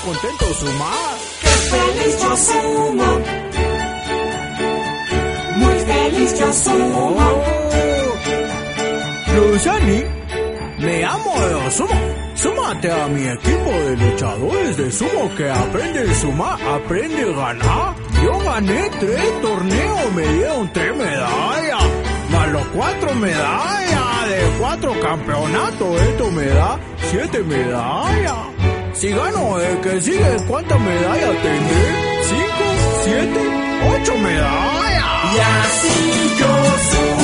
contento sumar. ¡Qué feliz yo sumo! Muy feliz yo sumo. Luciani, me amo de sumo. Súmate a mi equipo de luchadores de sumo que aprende a sumar, aprende a ganar. Yo gané 3 torneos, me dieron 3 medallas, más los 4 medallas de 4 campeonatos. Esto me da 7 medallas. Si gano el que sigue, ¿cuántas medallas tendré? 5, 7, 8 medallas. Y así yo sumo.